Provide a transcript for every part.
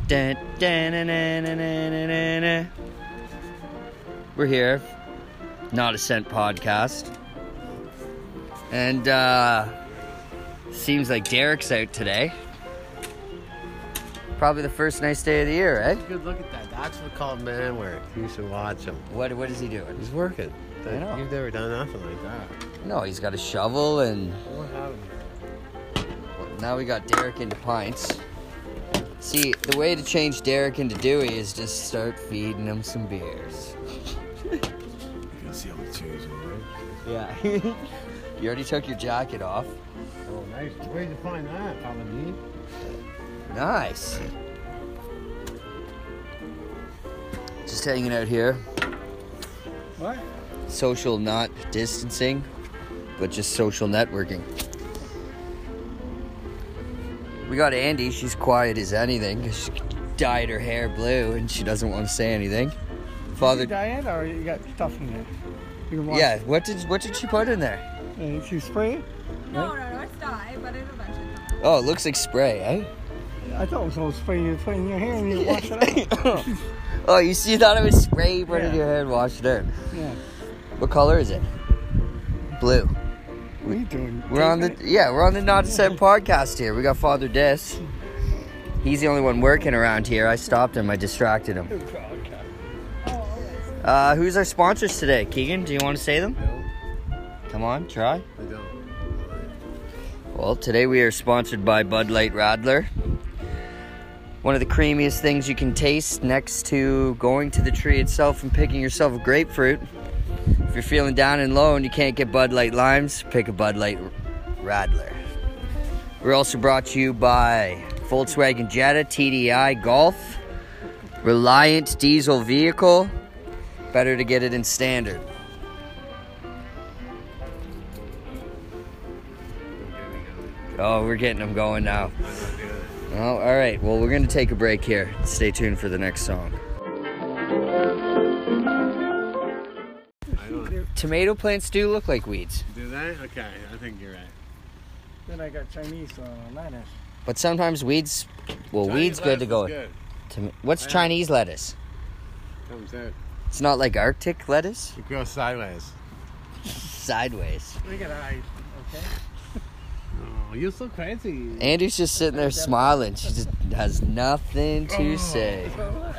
Dun, dun, dun, dun, dun, dun, dun, dun. We're here, Not a Cent podcast, and seems like Derek's out today. Probably the first nice day of the year, eh? Good look at that. That's what called man work. You should watch him. What is he doing? He's working. I know. You've never done nothing like that. No, he's got a shovel, and What happened? now we got Derek into pints. See, the way to change Derek into Dewey is just start feeding him some beers. You can see how it's changing, right? Yeah. You already took your jacket off. Oh, nice. Where'd you find that, Paladin? Nice. Just hanging out here. What? Social, not distancing, but just social networking. We got Andy. She's quiet as anything because she dyed her hair blue and she doesn't want to say anything. Father, Did you dye it, or you got stuff in there? You can wash yeah. What did she put in there? it. If you spray it, No, it's dye, but it'll eventually come out. Oh, it looks like spray, eh? I thought it was all spray you put in your hair and you wash it out. Oh, you thought it was spray, you put it in Yeah. your hair and wash it out. Yeah. What color is it? Blue. What are you doing? We're on the Not a Cent podcast here. We got Father Dis. He's the only one working around here. I stopped him. I distracted him. Who's our sponsors today? Keegan, do you want to say them? No, Come on, try. I don't. Well, today we are sponsored by Bud Light Radler. One of the creamiest things you can taste next to going to the tree itself and picking yourself a grapefruit. If you're feeling down and low and you can't get Bud Light Limes, pick a Bud Light Radler. We're also brought to you by Volkswagen Jetta, TDI, Golf, Reliant Diesel Vehicle. Better to get it in standard. Oh, we're getting them going now. Oh, all right. Well, we're going to take a break here. Stay tuned for the next song. I don't Tomato plants do look like weeds, do that? Okay, I think you're right. Then I got Chinese lettuce. but sometimes weeds, Chinese weeds good to lettuce go. is good. What's Yeah. Chinese lettuce? Comes out. It's not like Arctic lettuce? It goes sideways. Sideways. We got eyes, okay? Oh, you're so crazy. Andy's just sitting there smiling. She just has nothing to say.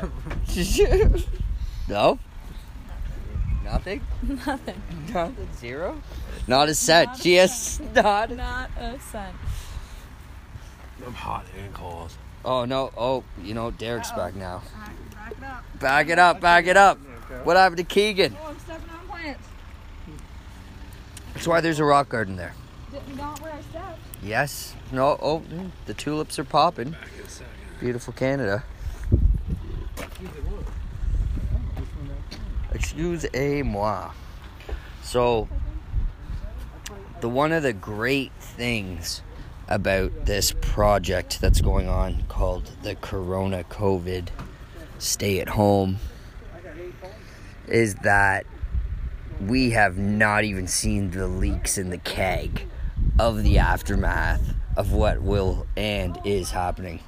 No? Nothing? Nothing. Nothing? Zero? Not a cent. Not a She has cent. not. Not a cent. I'm hot and cold. Oh, no. Oh, Derek's back now. Back it up. Back it up. Back it up. What happened to Keegan? Oh, I'm stepping on plants. That's why there's a rock garden there. Not where I stepped. Yes. No. Oh, the tulips are popping. Back in a second. Beautiful Canada. Excusez-moi. So, one of the great things about this project that's going on called the Corona COVID Stay at Home is that we have not even seen the leaks in the keg of the aftermath of what will and is happening.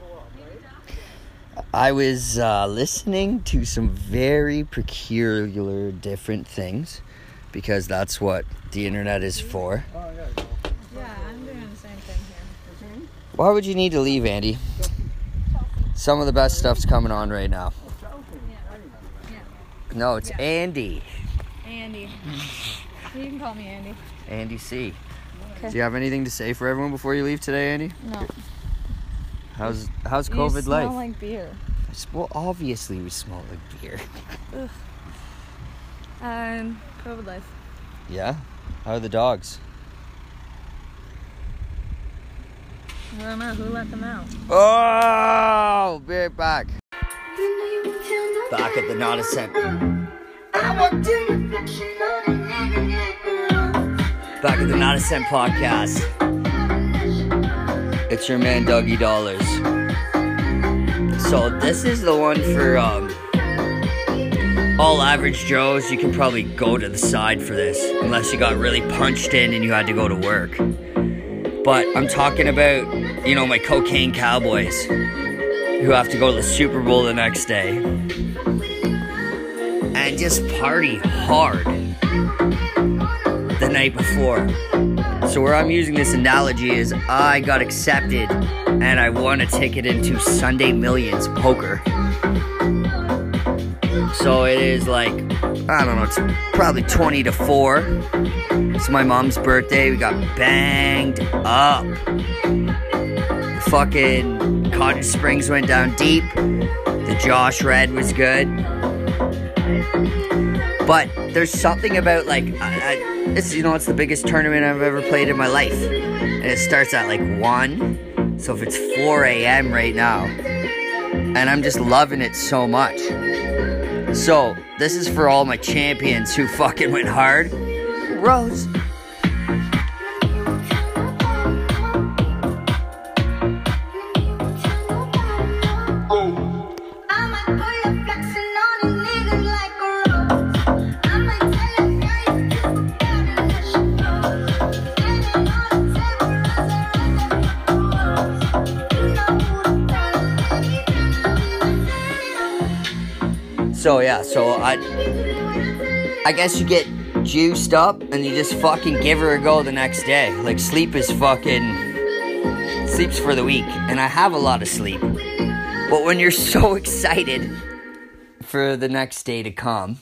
I was listening to some very peculiar different things because that's what the internet is for. Yeah, I'm doing the same thing here. Why would you need to leave, Andy? Some of the best stuff's coming on right now. No, it's Yeah. Andy. Andy. You can call me Andy. Andy C. Okay. Do you have anything to say for everyone before you leave today, Andy? No. How's You COVID smell life? like beer. Well, obviously we smell like beer. COVID life. Yeah? How are the dogs? I don't know. Who let them out? Oh, be right back. Back at the Not a Cent. Back at the Not a Cent podcast. It's your man Dougie Dollars. So this is the one for all average Joes. You can probably go to the side for this, unless you got really punched in and you had to go to work. But I'm talking about, my cocaine cowboys. who have to go to the Super Bowl the next day and just party hard the night before. So where I'm using this analogy is I got accepted and I won a ticket into Sunday Millions poker. So it is like, I don't know, it's probably 20 to 4. It's my mom's birthday. We got banged up. Fucking Cottage Springs went down deep. The Josh Red was good. But there's something about like, it's the biggest tournament I've ever played in my life. And it starts at like 1. So if it's 4 a.m. right now, and I'm just loving it so much. So this is for all my champions who fucking went hard. Rose. So yeah, I guess you get juiced up and you just fucking give her a go the next day. Like sleep's for the weak, and I have a lot of sleep. But when you're so excited for the next day to come,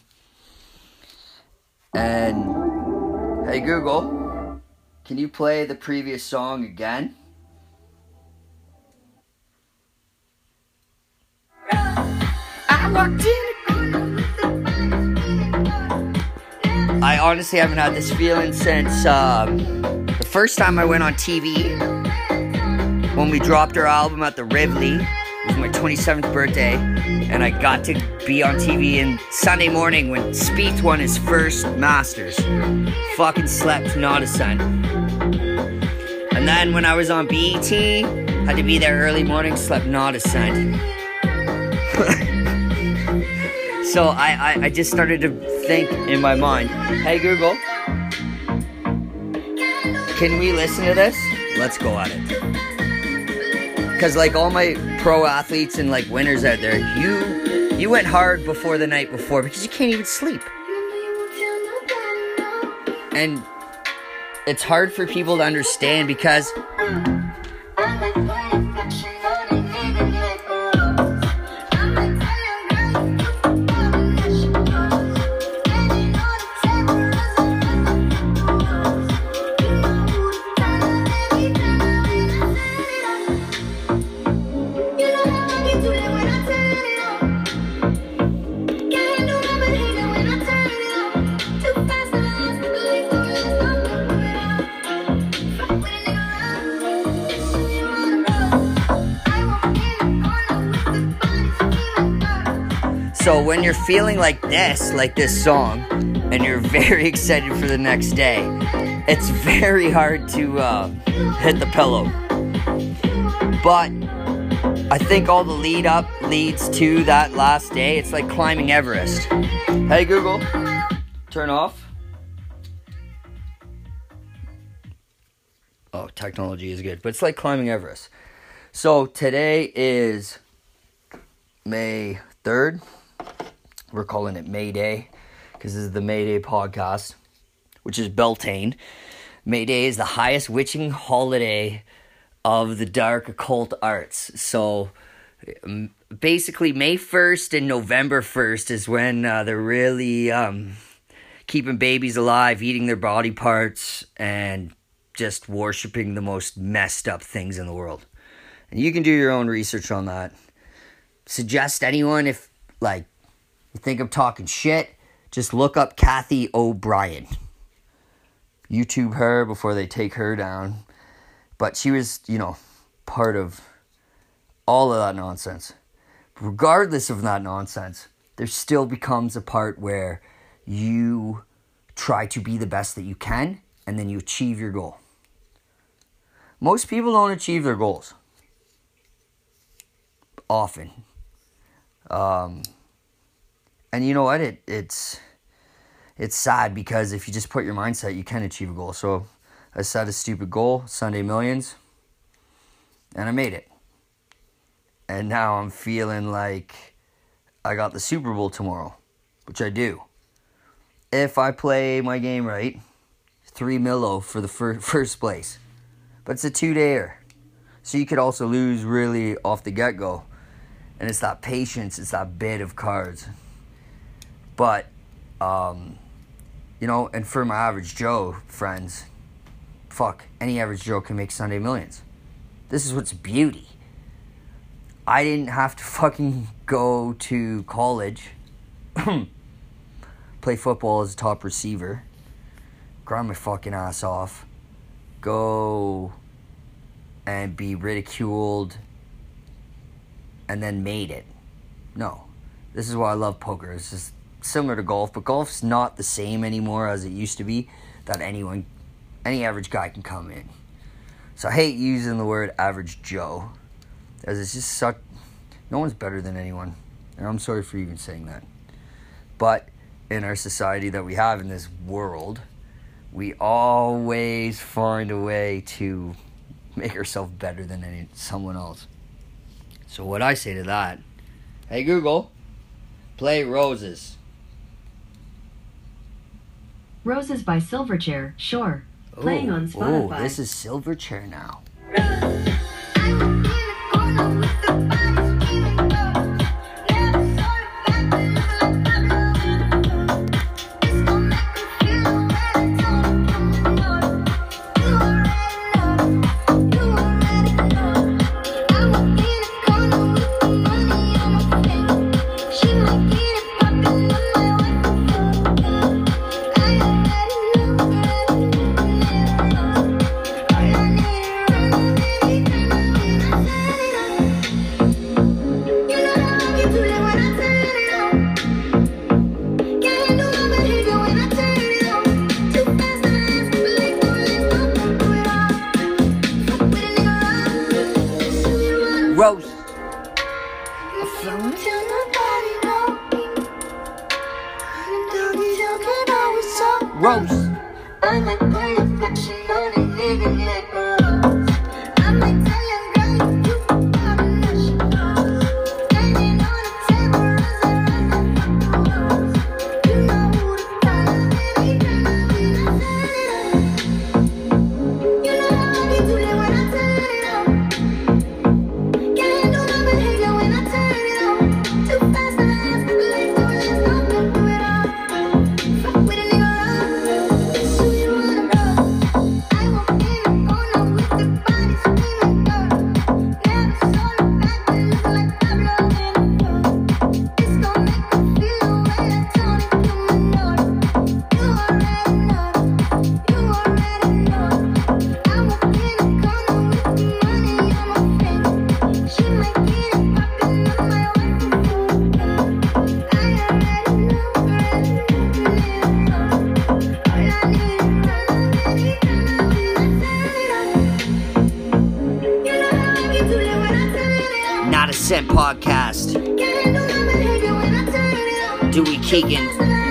and hey Google, can you play the previous song again? I walked in. I honestly haven't had this feeling since the first time I went on TV when we dropped our album at the Rivoli. It was my 27th birthday, and I got to be on TV in Sunday morning when Spieth won his first Masters. Fucking slept not a cent. And then when I was on BET, had to be there early morning, slept not a cent. So I just started to think in my mind, hey Google, can we listen to this? Let's go at it. Because like all my pro athletes and like winners out there, you went hard before the night before because you can't even sleep. And it's hard for people to understand because so when you're feeling like this song, and you're very excited for the next day, it's very hard to hit the pillow. But I think all the lead up leads to that last day. It's like climbing Everest. Hey Google, turn off. Oh, technology is good, but it's like climbing Everest. So today is May 3rd. We're calling it May Day because this is the May Day podcast, which is Beltane. May Day is the highest witching holiday of the dark occult arts. So basically May 1st and November 1st is when they're really keeping babies alive, eating their body parts, and just worshiping the most messed up things in the world. And you can do your own research on that. Suggest anyone if like you think I'm talking shit, just look up Kathy O'Brien. YouTube her before they take her down. But she was, part of all of that nonsense. Regardless of that nonsense, there still becomes a part where you try to be the best that you can, and then you achieve your goal. Most people don't achieve their goals. Often. And you know what? It's sad because if you just put your mindset, you can achieve a goal. So I set a stupid goal, Sunday Millions, and I made it. And now I'm feeling like I got the Super Bowl tomorrow, which I do. If I play my game right, $3 million for the first place. But it's a 2-dayer. So you could also lose really off the get-go. And it's that patience, it's that bit of cards. But, you know, and for my average Joe friends, fuck, any average Joe can make Sunday millions. This is what's beauty. I didn't have to fucking go to college, play football as a top receiver, grind my fucking ass off, go and be ridiculed, and then made it. No. This is why I love poker. It's just similar to golf, but golf's not the same anymore as it used to be, that any average guy can come in. So I hate using the word average Joe, as it's just such, no one's better than anyone. And I'm sorry for even saying that. But in our society that we have in this world, we always find a way to make ourselves better than someone else. So what I say to that, hey Google, play Roses. Roses by Silverchair, sure. Playing on Spotify. Oh, this is Silverchair now. Rose. Rose. Not a Cent Podcast. Dewey Keegan.